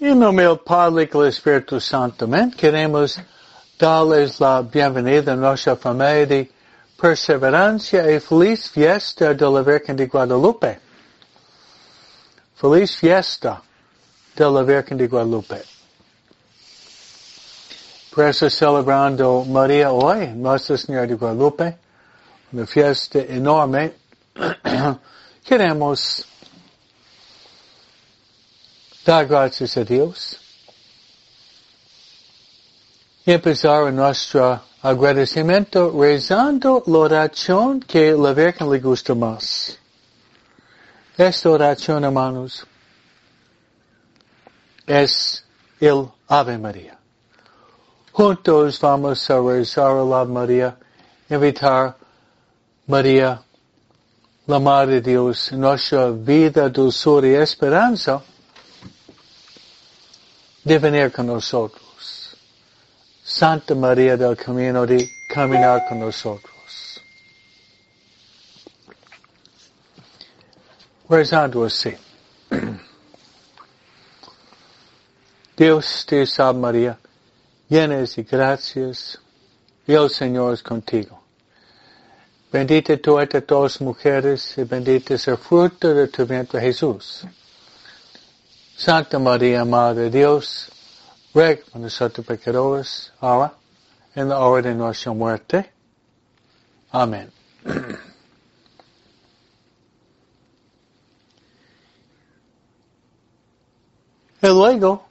En nombre del Padre y del Espíritu Santo, amén. Queremos darles la bienvenida a nuestra familia de perseverancia y feliz fiesta de la Virgen de Guadalupe. Feliz fiesta de la Virgen de Guadalupe. Por eso celebrando María hoy, Nuestra Señora de Guadalupe, una fiesta enorme. Queremos dar gracias a Dios y empezar nuestro agradecimiento rezando la oración que la Virgen le gusta más. Esta oración, hermanos, es el Ave María. Juntos vamos a rezar al Ave María, invitar María, la Madre de Dios, en nuestra vida, dulzura y esperanza, de venir con nosotros. Santa María del Camino, de caminar con nosotros. Rezando así. Dios te salve María, llena de gracias, y el Señor es contigo. Bendita tú entre todas las mujeres, y bendito es el fruto de tu vientre Jesús. Santa María, Madre de Dios, ruega por nosotros pecadores, ahora, en la hora de nuestra muerte. Amén. Y luego,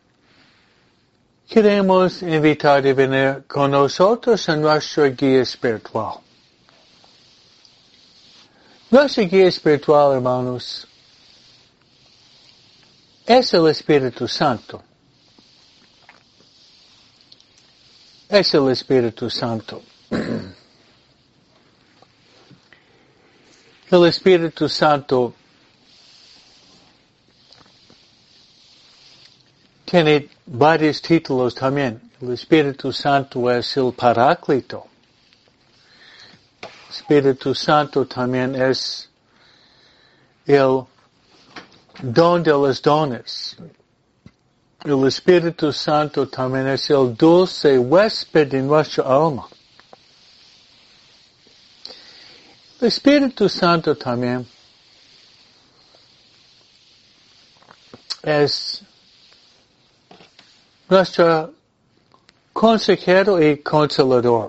queremos invitar a venir con nosotros a nuestra guía espiritual. Nuestra guía espiritual, hermanos, es el Espíritu Santo. Es el Espíritu Santo. El Espíritu Santo tiene varios títulos también. El Espíritu Santo es el Paráclito. El Espíritu Santo también es el don de los dones. El Espíritu Santo también es el dulce huésped de nuestra alma. El Espíritu Santo también es nuestro consejero y consolador.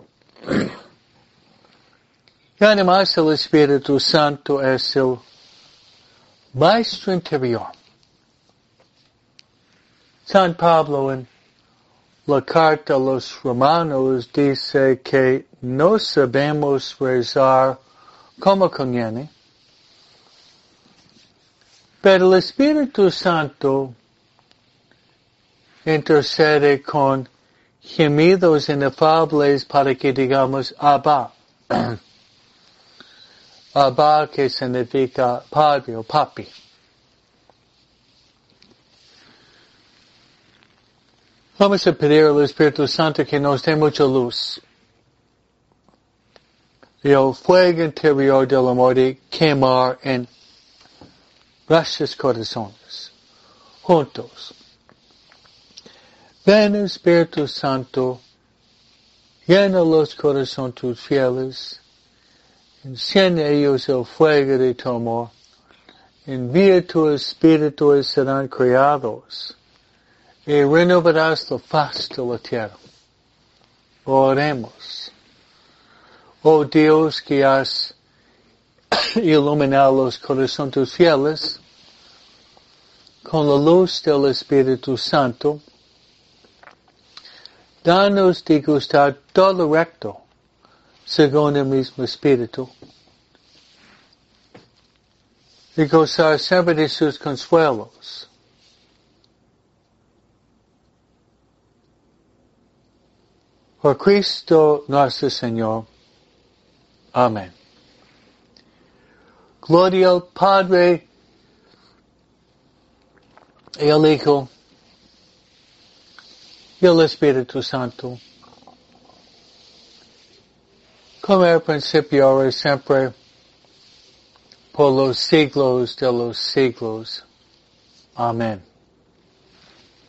Y además el Espíritu Santo es el Maestro interior. San Pablo en la carta a los Romanos dice que no sabemos rezar como conviene, pero el Espíritu Santo intercede con gemidos inefables para que digamos Abba. Abba, que significa padre o papi. Vamos a pedir al Espíritu Santo que nos dé mucha luz. Y el fuego interior del amor de quemar en nuestros corazones. Juntos. Ven Espíritu Santo, llena los corazones tus fieles. Enciende ellos el fuego de tu amor. Envía tu Espíritu y serán creados. Y renovarás la faz de la tierra. Oremos. Oh Dios que has iluminado los corazones tus fieles con la luz del Espíritu Santo, danos de gustar todo recto según el mismo Espíritu, y gozar siempre de sus consuelos. Por Cristo nuestro Señor. Amén. Gloria al Padre, y al Hijo, y al Espíritu Santo, como era al principio, ahora y siempre, por los siglos de los siglos. Amén.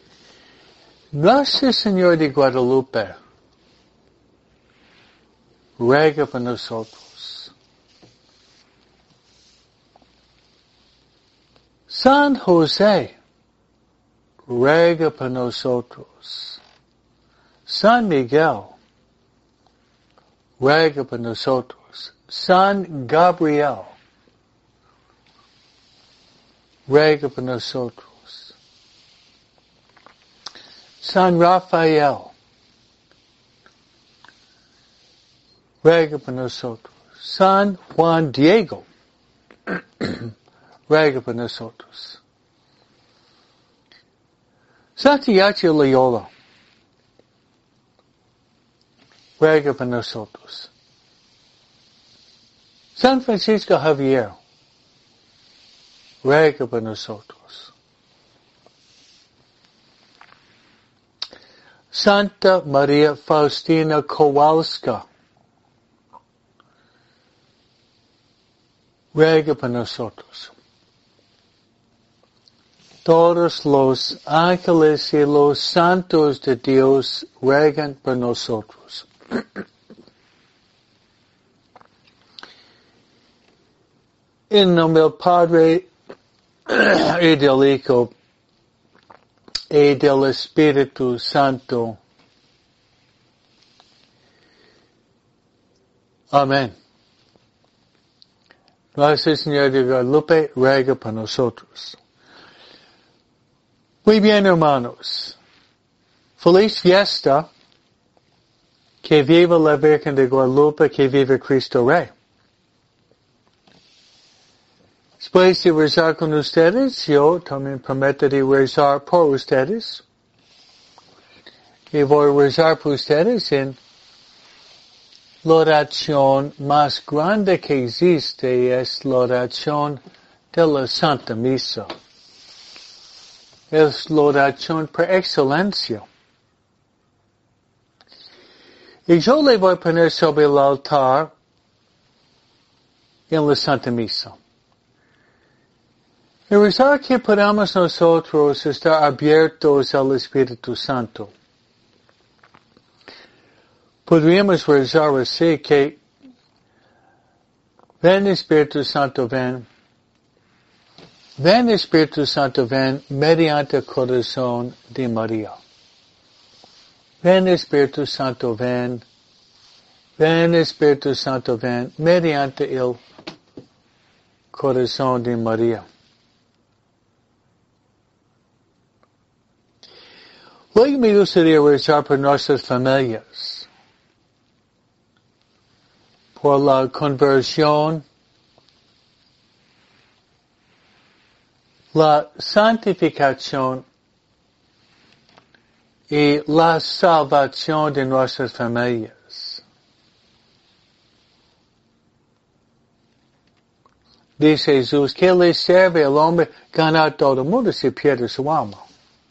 Nuestra Señora de Guadalupe ruega por nosotros. San José ruega por nosotros. San Miguel ruega por nosotros. San Gabriel ruega por nosotros. San Rafael ruega por nosotros. San Juan Diego ruega por nosotros. Santiago Loyola ruega por nosotros. San Francisco Javier ruega por nosotros. Santa María Faustina Kowalska ruega por nosotros. Todos los ángeles y los santos de Dios ruegan por nosotros. En nombre del Padre y del Hijo y del Espíritu Santo. Amén. Nuestra Señora de Guadalupe ruega por nosotros. Muy bien, hermanos. Feliz fiesta. Que viva la Virgen de Guadalupe, que viva Cristo Rey. Después de rezar con ustedes, yo también prometo de rezar por ustedes. Y voy a rezar por ustedes en la oración más grande que existe, es la oración de la Santa Misa. Es la oración por excelencia. Y yo le voy a poner sobre el altar en la Santa Misa. Y rezar que podamos nosotros estar abiertos al Espíritu Santo. Podríamos rezar así que ven Espíritu Santo, ven. Ven Espíritu Santo, ven mediante el corazón de María. Ven Espíritu Santo, ven. Ven Espíritu Santo, ven mediante el corazón de María. Luego me gustaría rezar por nuestras familias, por la conversión, la santificación y la salvación de nuestras familias. Dice Jesús, ¿qué le sirve al hombre ganar todo el mundo si pierde su alma?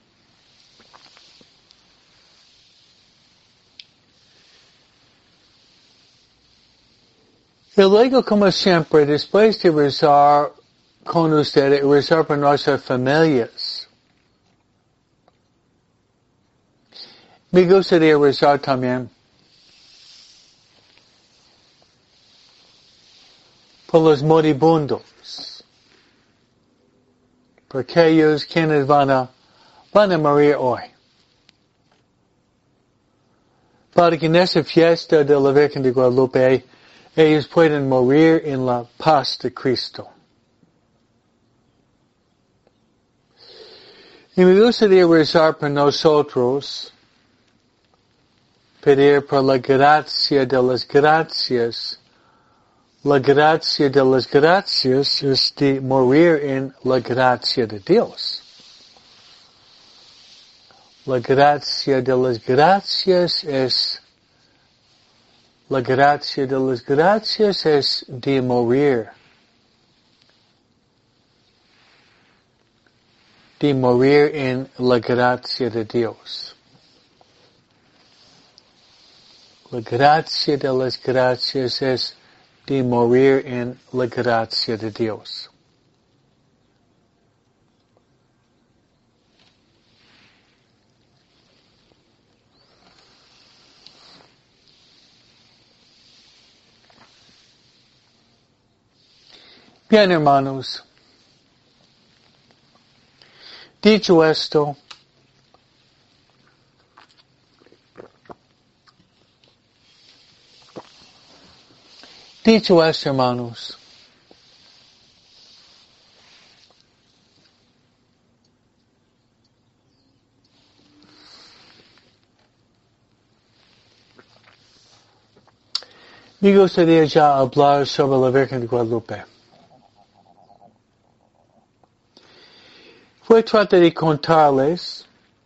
Y luego, como siempre, después de rezar con ustedes, rezar por nuestras familias, me gustaría rezar también por los moribundos, por aquellos quienes van a morir hoy, para que en esa fiesta de la Virgen de Guadalupe ellos pueden morir en la paz de Cristo. Y me gustaría rezar por nosotros, pedir por la gracia de las gracias. La gracia de las gracias es de morir en la gracia de Dios. La gracia de las gracias es La gracia de las gracias es de morir. De morir en la gracia de Dios. La gracia de las gracias es de morir en la gracia de Dios. Bien, hermanos. Dicho esto, hermanos, me gustaría ya hablar sobre la Virgen de Guadalupe. Voy a tratar de contarles,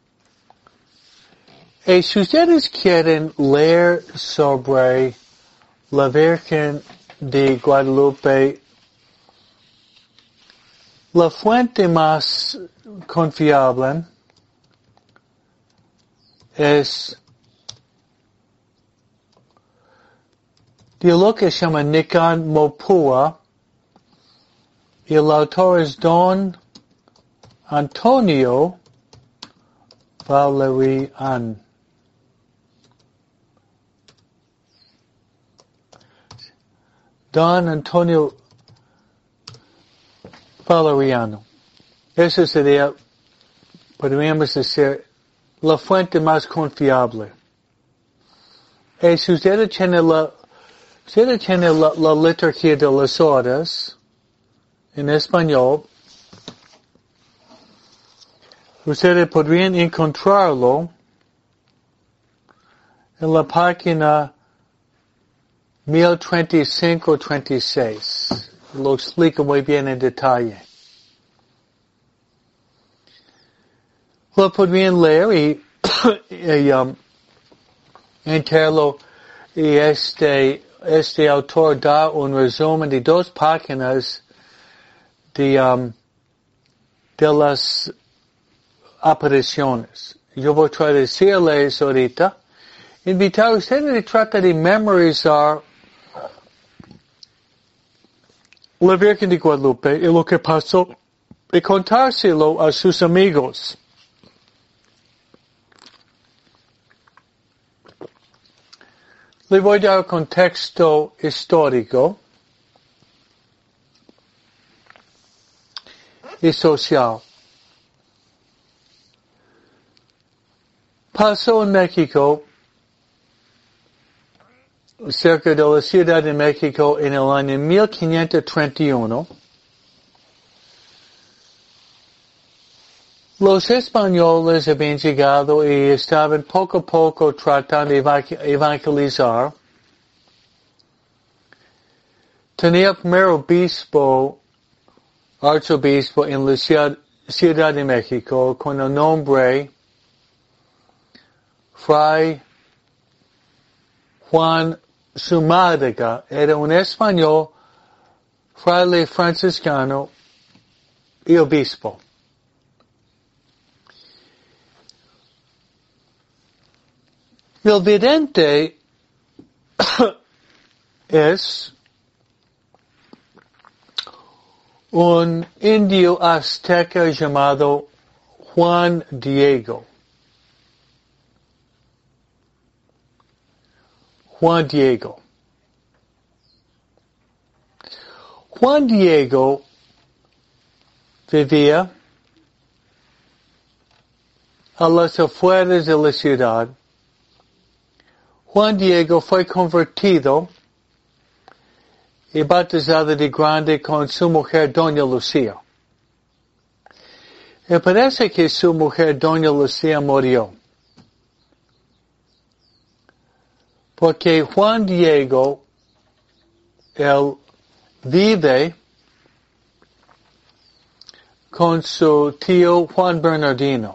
y si ustedes quieren leer sobre la Virgen de Guadalupe, la fuente más confiable es de lo que se llama Nikan Mopua, y el autor es Don Antonio Valerian. Don Antonio Valeriano. Esa sería, podríamos decir, la fuente más confiable. Y si usted tiene la liturgia de las horas en español, ustedes podrían encontrarlo en la página 1035-36. Lo explico muy bien en detalle. Lo podrían leer y enterarlo, y este autor da un resumen de 2 páginas de las apariciones. Yo voy a tratar de decirles ahorita, invitar a ustedes a tratar de memorizar la Virgen de Guadalupe y lo que pasó, y contárselo a sus amigos. Le voy a dar un contexto histórico y social. Pasó en México, cerca de la Ciudad de México, en el año 1531. Los españoles habían llegado y estaban poco a poco tratando de evangelizar. Tenía el primer arzobispo en la Ciudad de México, con el nombre Fray Juan Zumárraga. Era un español, fraile franciscano y obispo. El vidente es un indio azteca llamado Juan Diego. Juan Diego vivía a las afueras de la ciudad. Juan Diego fue convertido y bautizado de grande con su mujer Doña Lucía. Y parece que su mujer Doña Lucía murió. Porque Juan Diego, él vive con su tío Juan Bernardino.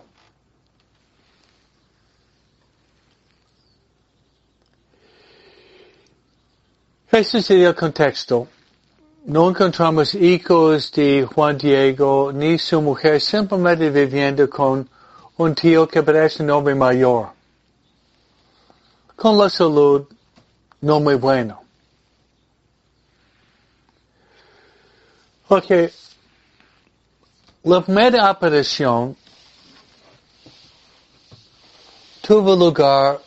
Ese sería el contexto. No encontramos hijos de Juan Diego ni su mujer, simplemente viviendo con un tío que parece un hombre mayor, con la salud no muy buena. Ok, la primera aparición tuvo lugar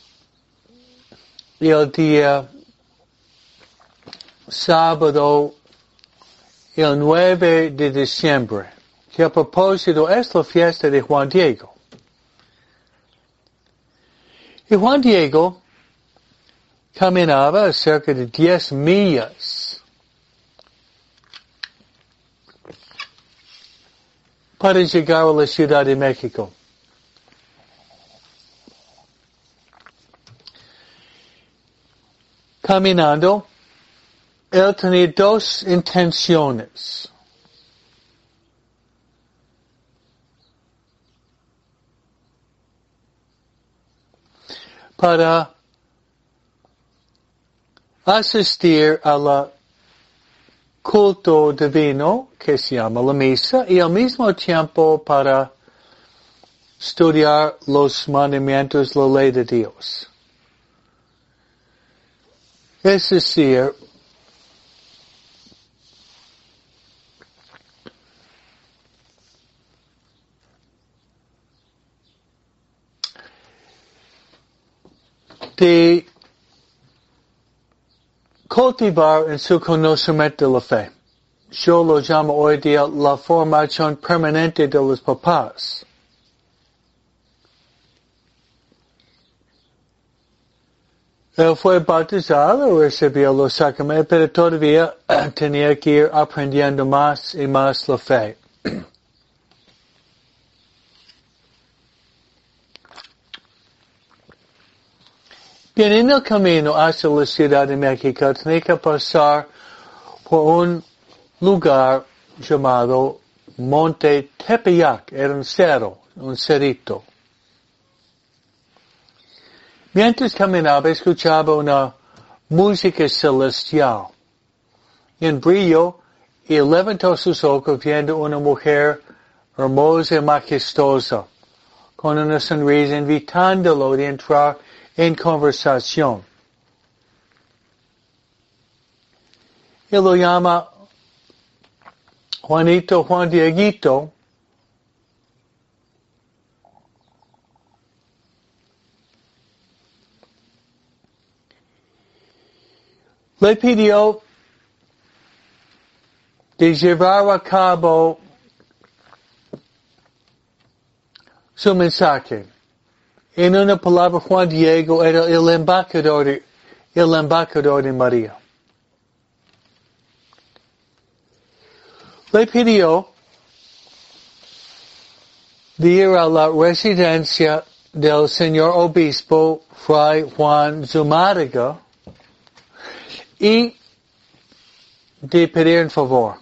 el día sábado el 9 de diciembre, que a propósito es la fiesta de Juan Diego. Y Juan Diego caminaba cerca de 10 millas para llegar a la Ciudad de México. Caminando, él tenía dos intenciones. Para asistir a la culto divino que se llama la misa y al mismo tiempo para estudiar los mandamientos, la ley de Dios. Es decir, de cultivar en su conocimiento de la fe. Yo lo llamo hoy día la formación permanente de los papás. Él fue bautizado, recibió los sacramentos, pero todavía tenía que ir aprendiendo más y más la fe. Bien, en el camino hacia la Ciudad de México tenía que pasar por un lugar llamado Monte Tepeyac, era un cerro, un cerrito. Mientras caminaba, escuchaba una música celestial. En brillo, y levantó sus ojos viendo una mujer hermosa y majestuosa, con una sonrisa invitándolo de entrar en conversación. Él lo llama Juan Dieguito. Le pidió de llevar a cabo su mensaje. En una palabra, Juan Diego era el embajador de María. Le pidió de ir a la residencia del señor obispo Fray Juan Zumárraga y de pedir un favor.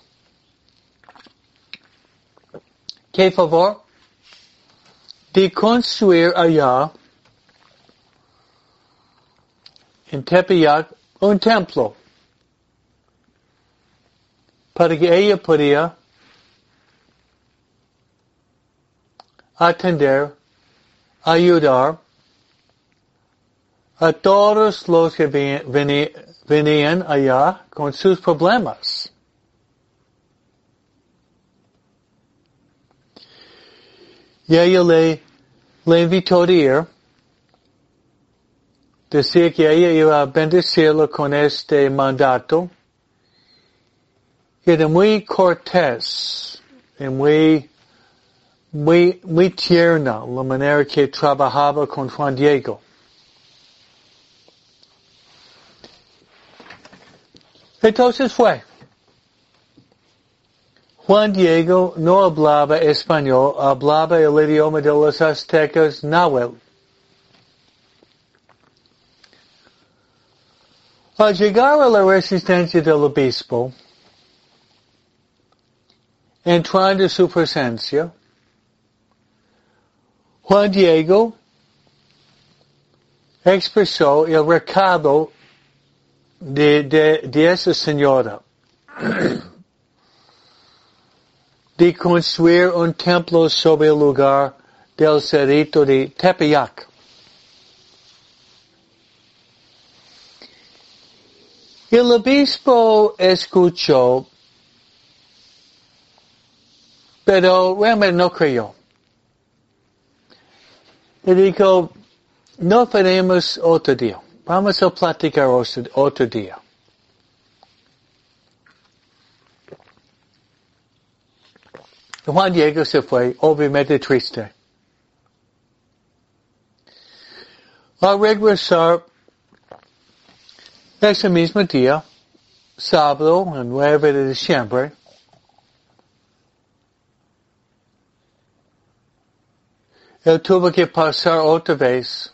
¿Qué favor? De construir allá, en Tepeyac, un templo, para que ella podía atender, ayudar a todos los que venían allá con sus problemas. Y ella le invitó a ir. Decía que ella iba a bendecirlo con este mandato. Y era muy cortés y muy tierna la manera que trabajaba con Juan Diego. Entonces fue. Juan Diego no hablaba español, hablaba el idioma de los aztecas náhuatl. Al llegar a la residencia del obispo, entrando en su presencia, Juan Diego expresó el recado de esa señora. De construir un templo sobre el lugar del cerrito de Tepeyac. El obispo escuchó, pero realmente no creyó. Y dijo, no veremos otro día. Vamos a platicar otro día. Juan Diego se fue, obviamente triste. Al regresar ese mismo día, sábado, el 9 de diciembre, él tuvo que pasar otra vez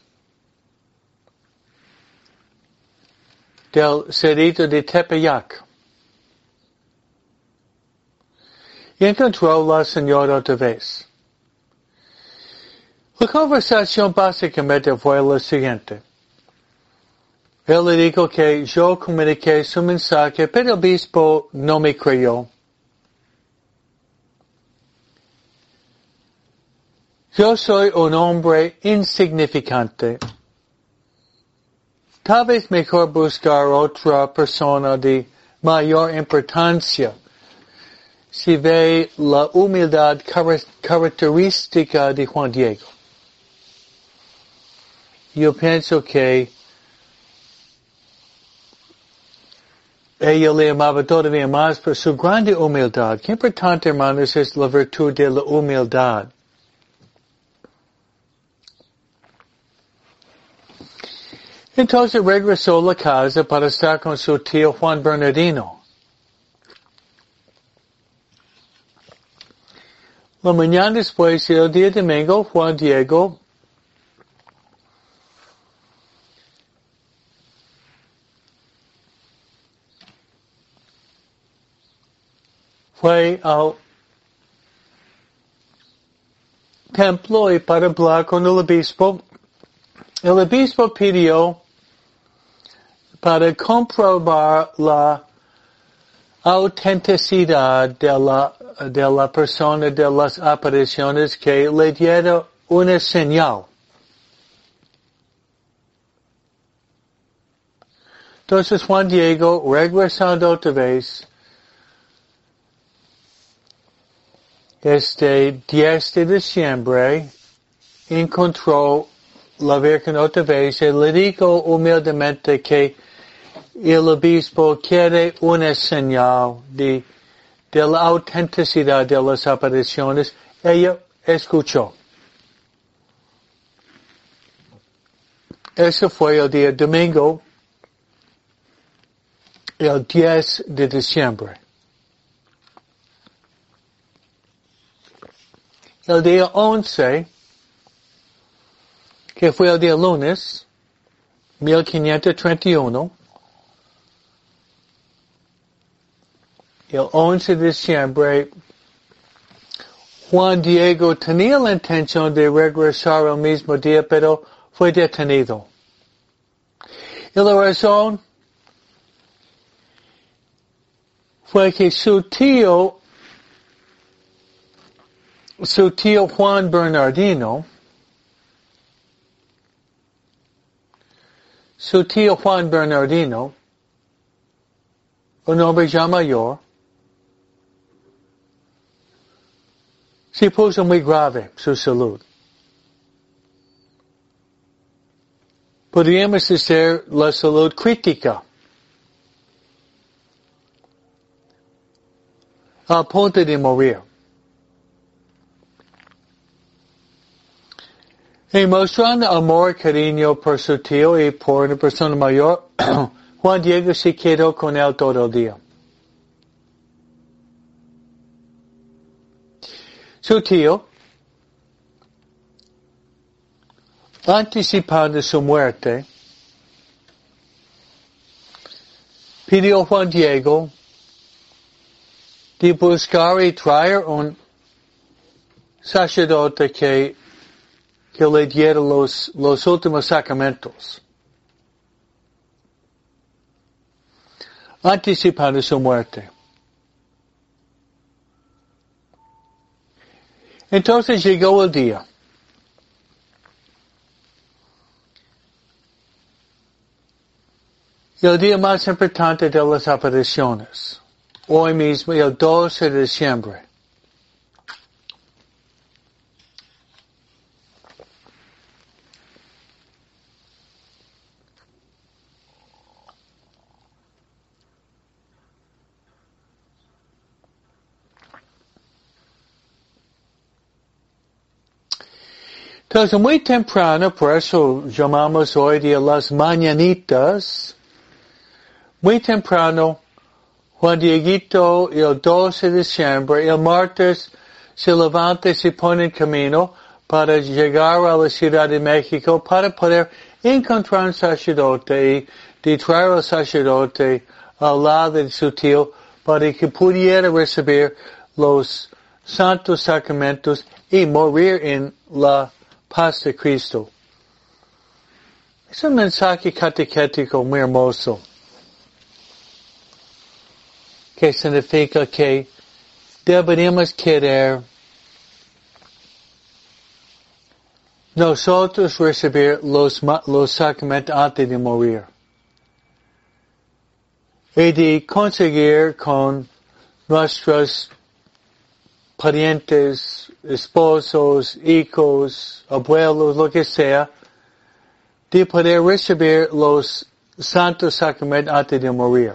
del cerrito de Tepeyac. Y encontró a la señora otra vez. La conversación básicamente fue la siguiente. Él le dijo que yo comuniqué su mensaje, pero el obispo no me creyó. Yo soy un hombre insignificante. Tal vez mejor buscar otra persona de mayor importancia. Si ve la humildad característica de Juan Diego. Yo pienso que ella le amaba todavía más por su grande humildad. Qué importante, hermanos, es la virtud de la humildad. Entonces regresó a la casa para estar con su tío Juan Bernardino. La mañana después del día domingo, Juan Diego fue al templo y para hablar con el obispo. El obispo pidió para comprobar la autenticidad de la persona de las apariciones que le diera una señal. Entonces Juan Diego, regresando otra vez, 10 de diciembre, encontró la Virgen otra vez y le dijo humildemente que el obispo quiere una señal de la autenticidad de las apariciones. Ella escuchó. Ese fue el día domingo, el 10 de diciembre. El día 11, que fue el día lunes, 1531, el 11 de diciembre, Juan Diego tenía la intención de regresar el mismo día, pero fue detenido. Y la razón fue que su tío Juan Bernardino, un hombre ya mayor, se puso muy grave su salud. Podríamos decir la salud crítica, a punto de morir. Y mostrando amor y cariño por su tío y por una persona mayor, Juan Diego se quedó con él todo el día. Su tío, anticipando su muerte, pidió a Juan Diego de buscar y traer un sacerdote que le diera los últimos sacramentos, anticipando su muerte. Entonces llegó el día. El día más importante de las apariciones. Hoy mismo, el 12 de diciembre. Entonces, muy temprano, por eso llamamos hoy día las mañanitas, muy temprano, Juan Dieguito, el 12 de diciembre, el martes, se levanta y se pone en camino para llegar a la Ciudad de México para poder encontrar un sacerdote y de traer al sacerdote al lado de su tío para que pudiera recibir los santos sacramentos y morir en la paz de Cristo. Es un mensaje catequético muy hermoso, que significa que deberíamos querer nosotros recibir los sacramentos antes de morir. Y de conseguir con nuestros parientes, esposos, hijos, abuelos, lo que sea, de poder recibir los santos sacramentos antes de morir.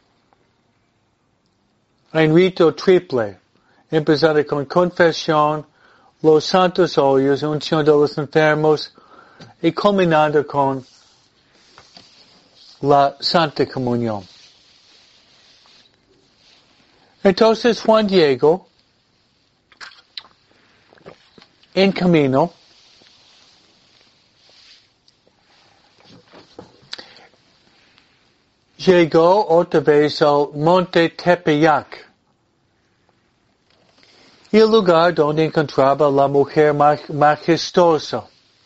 Un rito triple, empezando con confesión, los santos óleos, unción de los enfermos, y culminando con la Santa Comunión. Entonces Juan Diego, en camino, llegó otra vez al monte Tepeyac, el lugar donde encontraba la mujer majestuosa.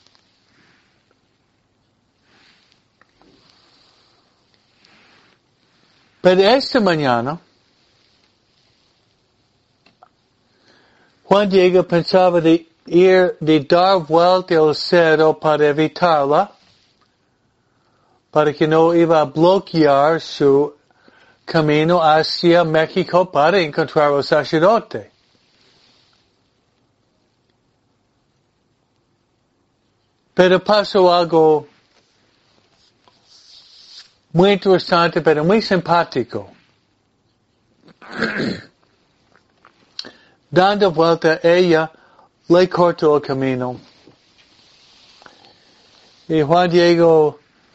Pero esta mañana, Juan Diego pensaba de dar vuelta al cerro para evitarla, para que no iba a bloquear su camino hacia México para encontrar al sacerdote. Pero pasó algo muy interesante, pero muy simpático. Dando vuelta, ella le cortó el camino. Y Juan Diego,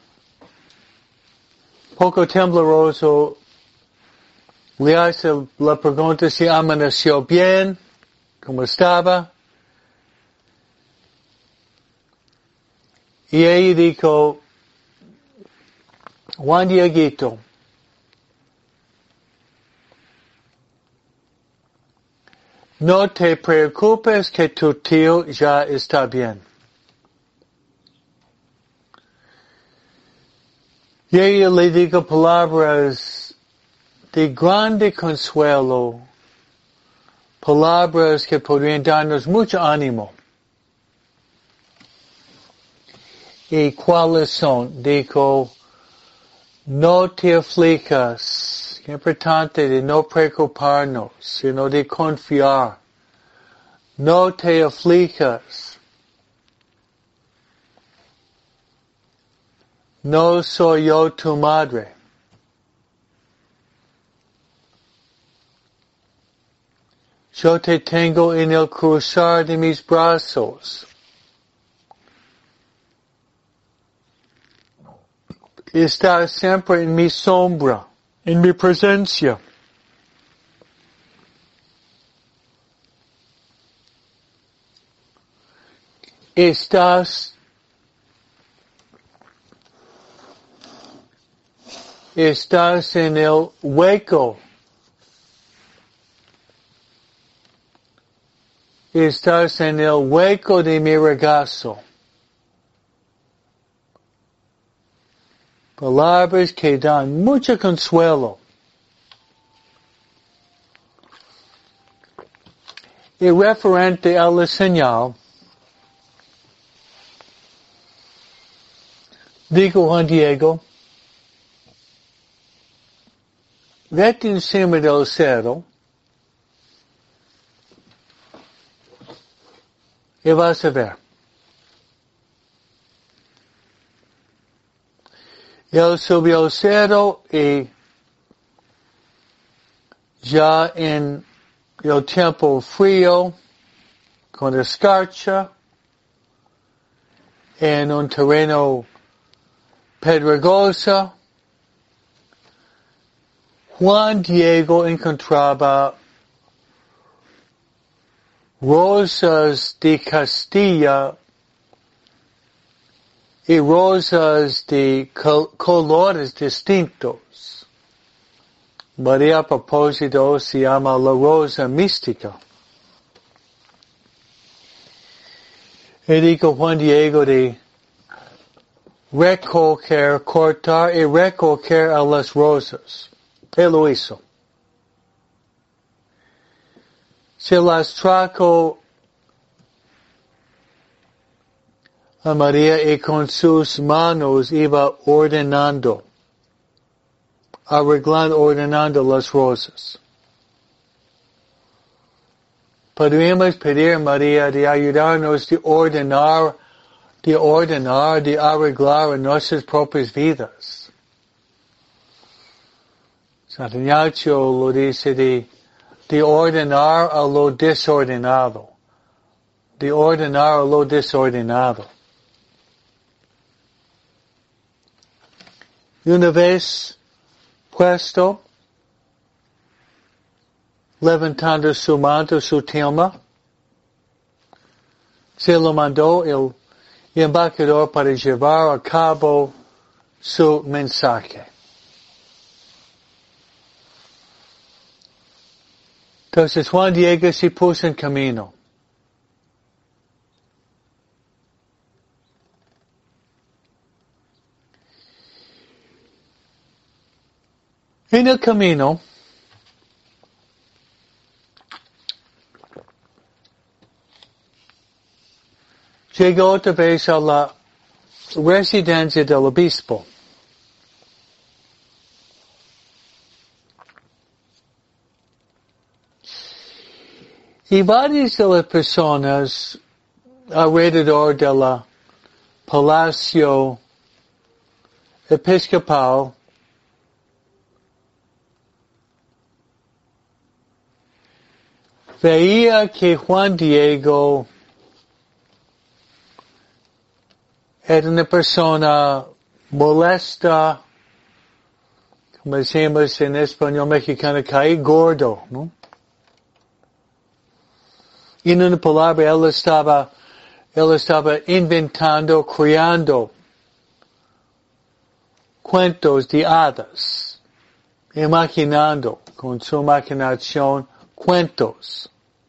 poco tembloroso, le hace la pregunta si amaneció bien, cómo estaba. Y ella dijo, Juan Dieguito, no te preocupes que tu tío ya está bien. Y ella le dijo palabras de grande consuelo, palabras que podrían darnos mucho ánimo. ¿Y cuáles son? Dijo, no te aflijas. Es importante de no preocuparnos, sino de confiar. No te aflijas. No soy yo tu madre. Yo te tengo en el cruzar de mis brazos. Estás siempre en mi sombra, en mi presencia. Estás en el hueco. Estás en el hueco de mi regazo. Palabras que dan mucho consuelo. Y referente a la señal, dijo Juan Diego, vete encima del cerro y vas a ver. Él subió al cerro y ya en el tiempo frío, con escarcha, en un terreno pedregoso, Juan Diego encontraba rosas de Castilla y rosas de colores distintos. María, a propósito, se llama la rosa mística. Y dijo Juan Diego de recoger, cortar y recoger a las rosas. Él lo hizo. Se las trajo a María y con sus manos iba ordenando, arreglando, ordenando las rosas. Podríamos pedir a María de ayudarnos de ordenar, de arreglar nuestras propias vidas. Santo Ignacio lo dice de ordenar a lo desordenado. De ordenar a lo desordenado. Y una vez puesto, levantando su manto, su tilma, se lo mandó el embajador para llevar a cabo su mensaje. Entonces Juan Diego se puso en camino. En el camino, llegó otra vez a la residencia del obispo. Y varias de las personas alrededor del palacio episcopal veía que Juan Diego era una persona molesta, como decimos en español mexicano, caí gordo, ¿no? Y en una palabra, él estaba inventando, creando cuentos de hadas, imaginando con su imaginación cuentos,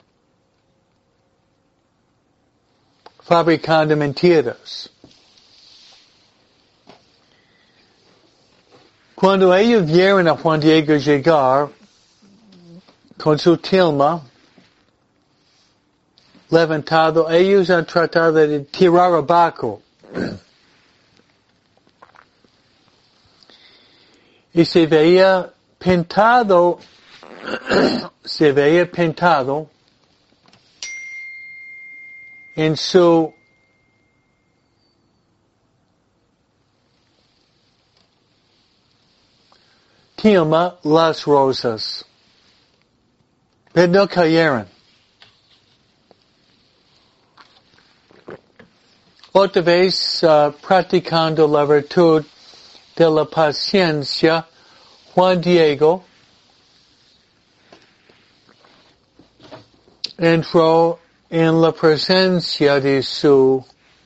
fabricando mentiras. Cuando ellos vieron a Juan Diego llegar con su tilma levantado, ellos han tratado de tirar abajo. Y se veía pintado en su tilma las rosas. Pero no cayeron. Otra vez, practicando la virtud de la paciencia, Juan Diego entró en la presencia de su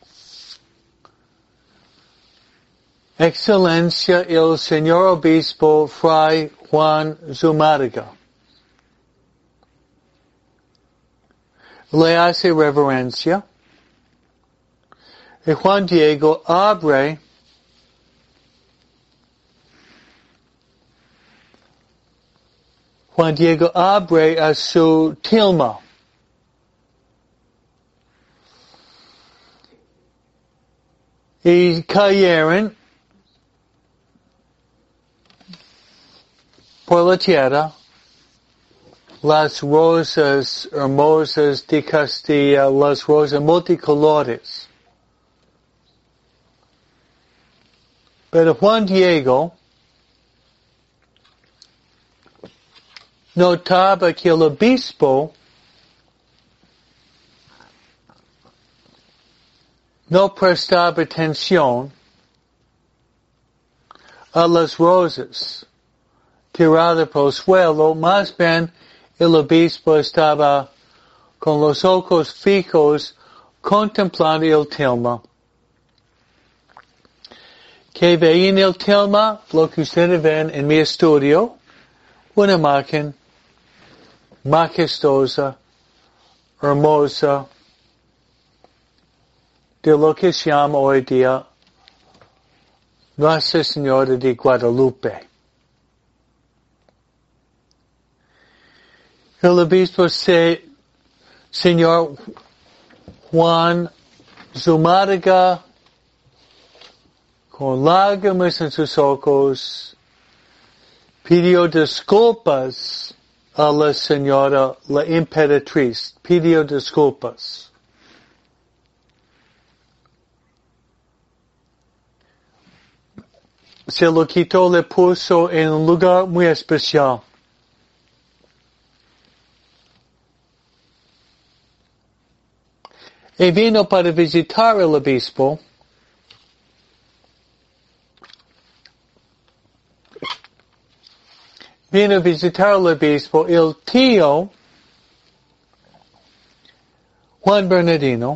Excelencia el señor obispo Fray Juan Zumárraga. Le hace reverencia y Juan Diego abre a su tilma. Y cayeron por la tierra las rosas hermosas de Castilla, las rosas multicolores. Pero Juan Diego notaba que el obispo no prestaba atención a las rosas tiradas por el suelo, más bien el obispo estaba con los ojos fijos contemplando el tilma. Que veía en el tilma lo que ustedes ven en mi estudio, una imagen majestuosa, hermosa, de lo que se llama hoy día Nuestra Señora de Guadalupe. El obispo Señor Juan Zumárraga, con lágrimas en sus ojos, pidió disculpas a la señora, la emperatriz, pidió disculpas. Se lo quitó, le puso en un lugar muy especial. Y vino para visitar al obispo. Vino a visitar al obispo el tío Juan Bernardino,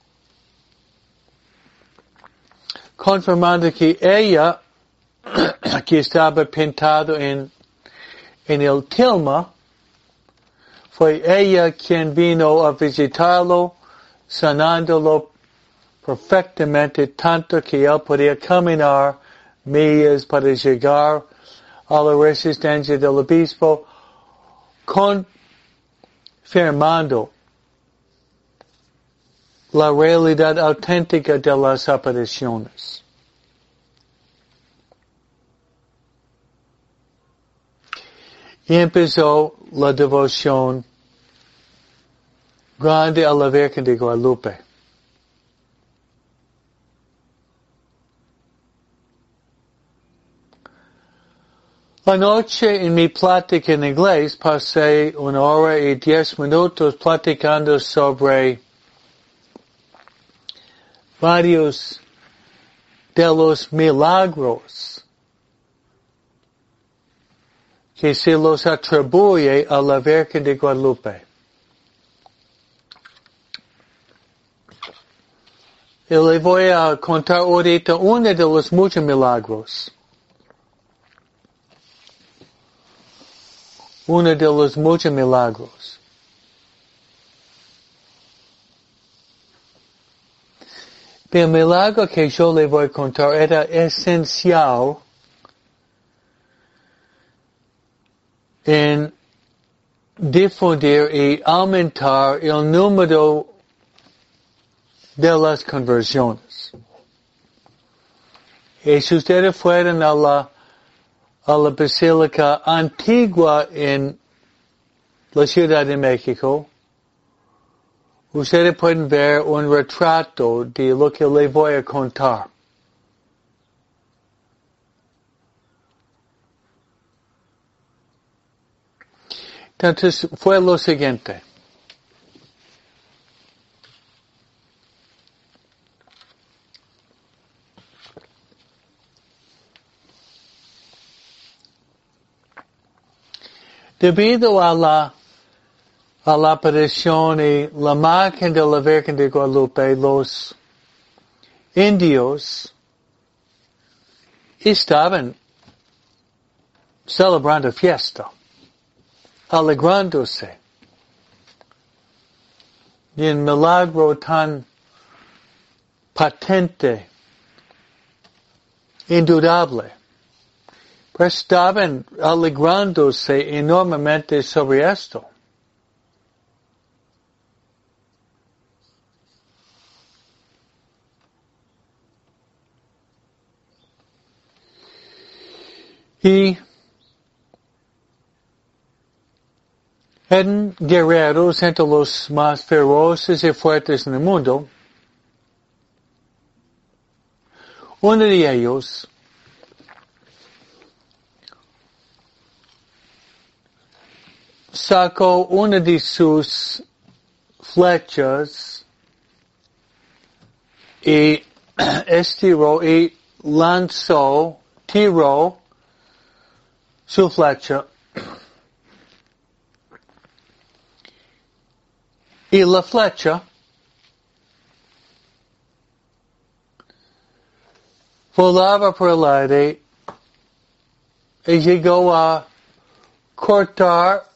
confirmando que ella, que estaba pintado en el tilma, fue ella quien vino a visitarlo, sanándolo perfectamente, tanto que él podía caminar millas para llegar a la residencia del obispo, confirmando la realidad auténtica de las apariciones. Y empezó la devoción grande a la Virgen de Guadalupe. Anoche en mi plática en inglés pasé 1 hora y 10 minutos platicando sobre varios de los milagros que se los atribuye a la Virgen de Guadalupe. Y le voy a contar ahorita uno de los muchos milagros. Uno de los muchos milagros. El milagro que yo le voy a contar era esencial en difundir y aumentar el número de las conversiones. Y si ustedes fueran a la Basílica Antigua en la Ciudad de México, ustedes pueden ver un retrato de lo que les voy a contar. Entonces, fue lo siguiente. Debido a la aparición y la imagen de la Virgen de Guadalupe, los indios estaban celebrando fiesta, alegrándose de un milagro tan patente, indudable. Pero estaban alegrándose enormemente sobre esto. Y eran guerreros entre los más feroces y fuertes en el mundo. Uno de ellos sacó una de sus flechas y estiró y lanzó, tiró su flecha. Y la flecha volaba por el aire y llegó a cortar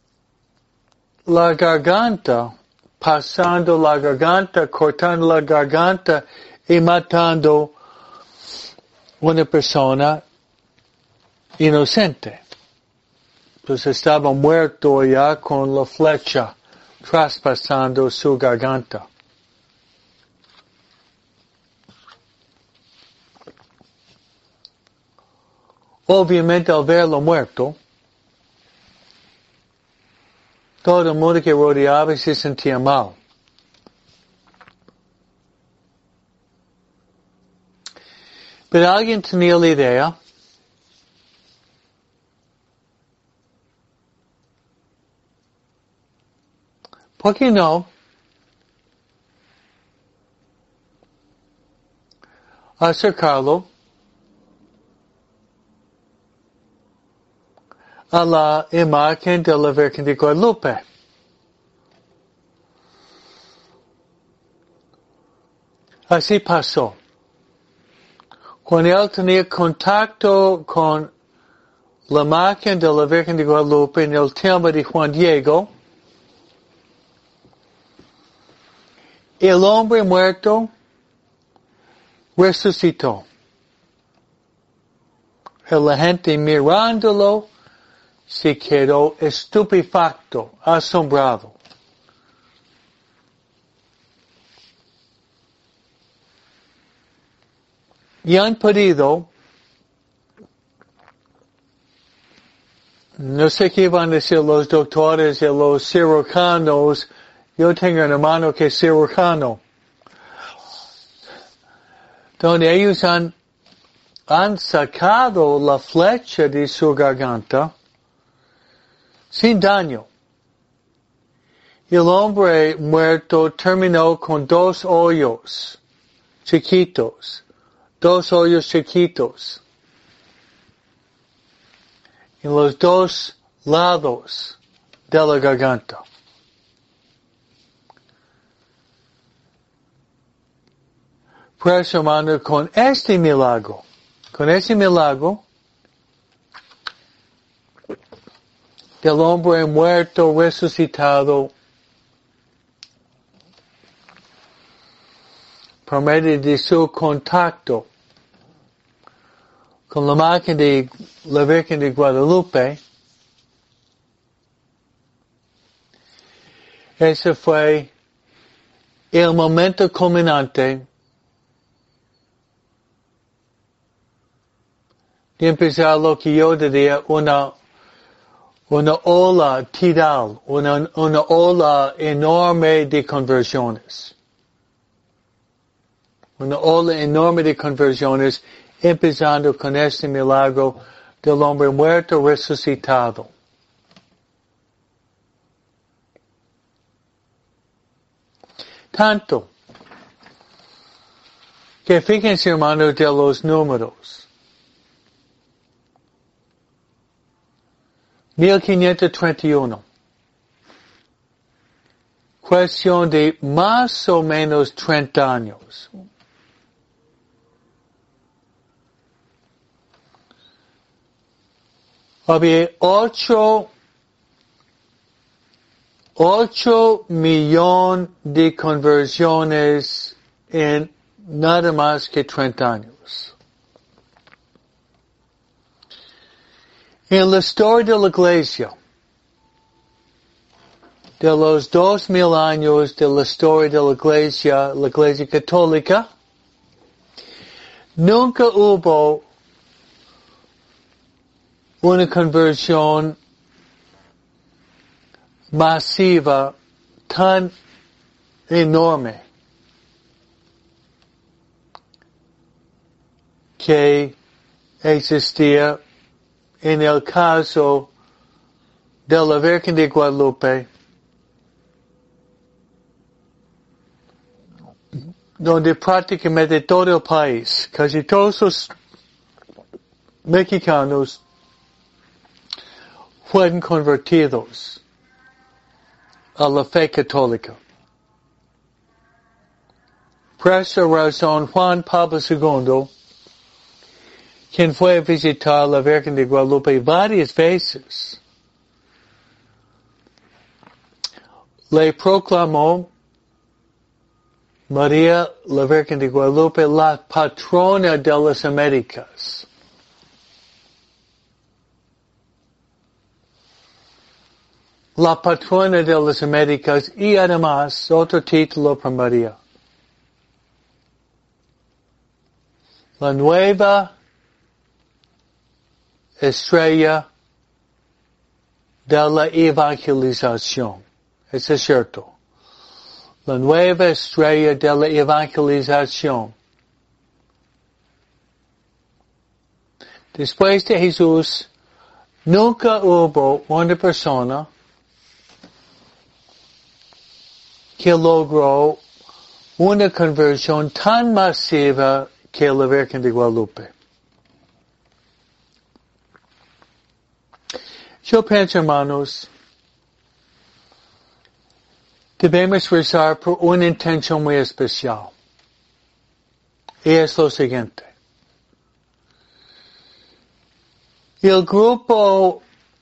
la garganta, pasando la garganta, cortando la garganta y matando una persona inocente. Pues estaba muerto ya con la flecha traspasando su garganta. Obviamente al verlo muerto, todo el mundo que rodeaba se sentía mal. Pero alguien tenía la idea ¿por qué no acercarlo a la imagen de la Virgen de Guadalupe? Así pasó. Cuando él tenía contacto con la imagen de la Virgen de Guadalupe en el templo de Juan Diego, el hombre muerto resucitó. La gente mirándolo se quedó estupefacto, asombrado. Y han pedido, no sé qué van a decir los doctores y los cirujanos, yo tengo un hermano que es cirujano, donde ellos han sacado la flecha de su garganta sin daño. Y el hombre muerto terminó con 2 hoyos chiquitos. 2 hoyos chiquitos en los 2 lados de la garganta. Pues hermano, con este milagro, del hombre muerto resucitado por medio de su contacto con la imagen de la Virgen de Guadalupe, ese fue el momento culminante de empezar lo que yo diría una ola tidal, una ola enorme de conversiones. Una ola enorme de conversiones, empezando con este milagro del hombre muerto resucitado. Tanto que fíjense, hermanos, de los números. 1531. Cuestión de más o menos 30 años. Había 8 millones de conversiones en nada más que 30 años. En la historia de la Iglesia, de los 2000 años de la historia de la Iglesia Católica, nunca hubo una conversión masiva tan enorme que existía en el caso de la Virgen de Guadalupe donde prácticamente todo el país, casi todos los mexicanos fueron convertidos a la fe católica. Por esa razón, Juan Pablo II, quien fue a visitar la Virgen de Guadalupe varias veces, le proclamó María, la Virgen de Guadalupe, la patrona de las Américas. La patrona de las Américas y además otro título para María. La nueva estrella de la evangelización. Eso es cierto. La nueva estrella de la evangelización. Después de Jesús, nunca hubo una persona que logró una conversión tan masiva que la Virgen de Guadalupe. Yo pienso, hermanos, debemos rezar por una intención muy especial. Y es lo siguiente. El grupo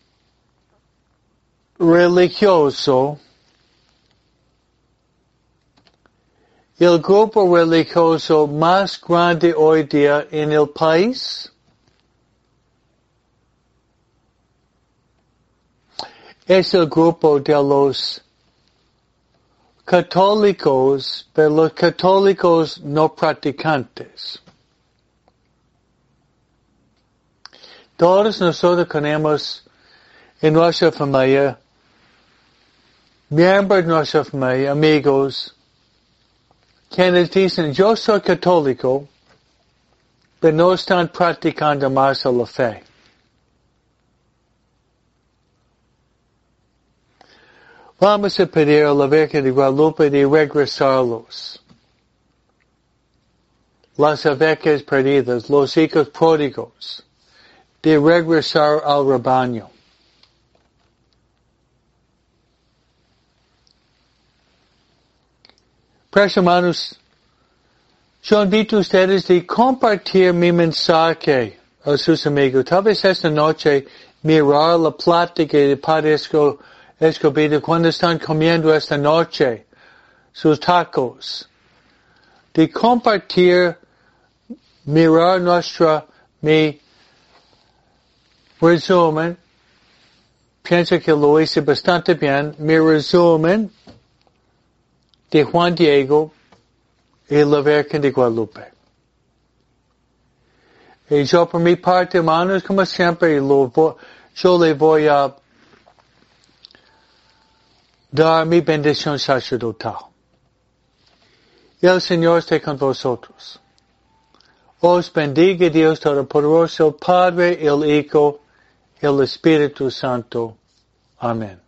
religioso más grande hoy día en el país es el grupo de los católicos, pero los católicos no practicantes. Todos nosotros tenemos en nuestra familia, miembros de nuestra familia, amigos, quienes dicen, yo soy católico, pero no están practicando más la fe. Vamos a pedir a la Virgen de Guadalupe de regresarlos. Las ovejas perdidas, los hijos pródigos, de regresar al rebaño. Pues, hermanos, yo invito a ustedes de compartir mi mensaje a sus amigos. Tal vez esta noche mirar la plática de Padre Escobedo cuando están comiendo esta noche sus tacos. De compartir, mirar mi resumen. Pienso que lo hice bastante bien. Mi resumen de Juan Diego y la Virgen de Guadalupe. Y yo por mi parte, hermanos, como siempre, yo le voy a dar mi bendición sacerdotal. Y el Señor esté con vosotros. Os bendiga Dios Todopoderoso, el Padre, el Hijo, el Espíritu Santo. Amén.